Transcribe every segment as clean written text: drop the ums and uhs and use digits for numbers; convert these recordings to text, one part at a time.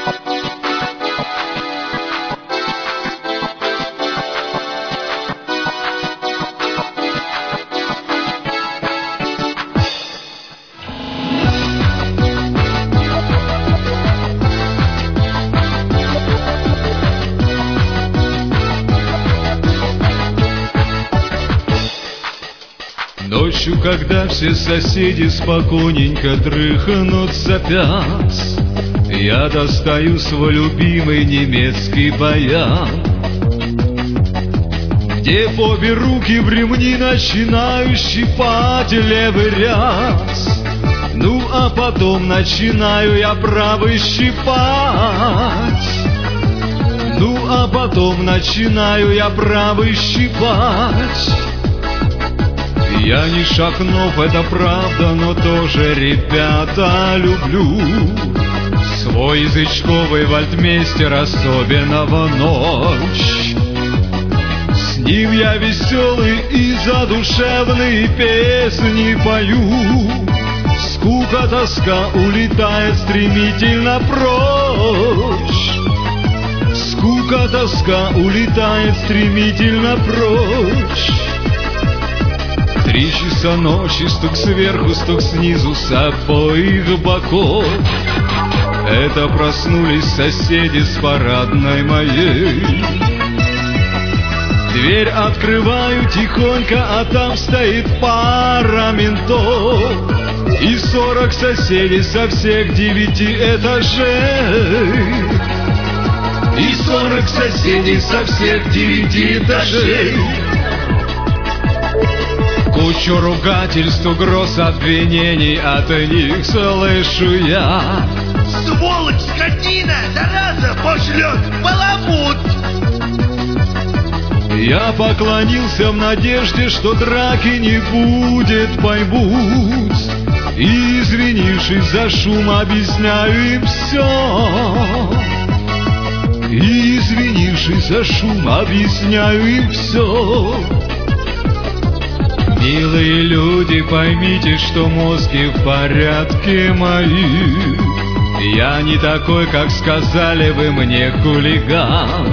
Ночью, когда все соседи спокойненько дрыхнут, запят, я достаю свой любимый немецкий баян, где в обе руки в ремни начинаю щипать левый ряд. Ну а потом начинаю я правый щипать. Ну а потом начинаю я правый щипать. Я не Шахнов, это правда, но тоже, ребята, люблю свой язычковый вальдмейстер, особенно в ночь. С ним я веселый и задушевные песни пою. Скука, тоска улетает стремительно прочь. Скука, тоска улетает стремительно прочь. 3 часа ночи, стук сверху, стук снизу, с обоих боков. Это проснулись соседи с парадной моей. Дверь открываю тихонько, а там стоит пара ментов и 40 соседей со всех 9 этажей. И 40 соседей со всех 9 этажей. Кучу ругательств, угроз, обвинений от них слышу я. Сволочь, скотина, зараза, пошлет баламут. Я поклонился в надежде, что драки не будет, поймут. И, извинившись за шум, объясняю им все. И, извинившись за шум, объясняю им все. Милые люди, поймите, что мозги в порядке мои. Я не такой, как сказали вы мне, хулиган.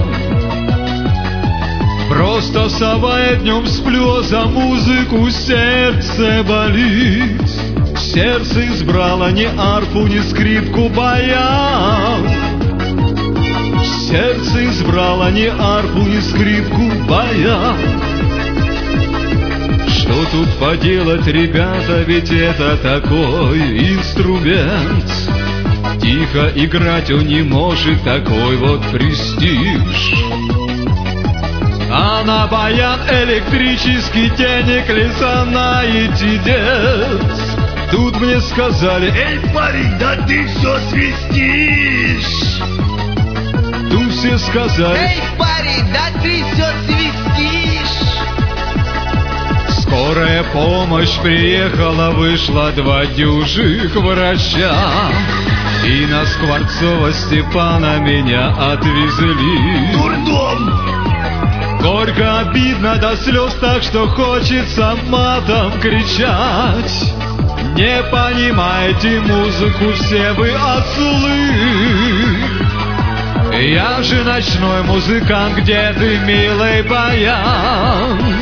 Просто вставая днем сплю, а за музыку сердце болит. Сердце избрало ни арфу, ни скрипку, баян. Сердце избрало ни арфу, ни скрипку, баян. Что тут поделать, ребята, ведь это такой инструмент. Тихо играть он не может, такой вот престиж. А на баян электрический денег ли знаете, дед? Тут мне сказали: эй, парень, да ты все свистишь. Тут все сказали: эй, парень, да ты все свистишь. Скорая помощь приехала, вышло 2 дюжих врача. И на Скворцова Степана меня отвезли. Дурдом. Горько, обидно до слез, так что хочется матом кричать. Не понимаете музыку, все вы ослы. Я же ночной музыкант, где ты, милый баян?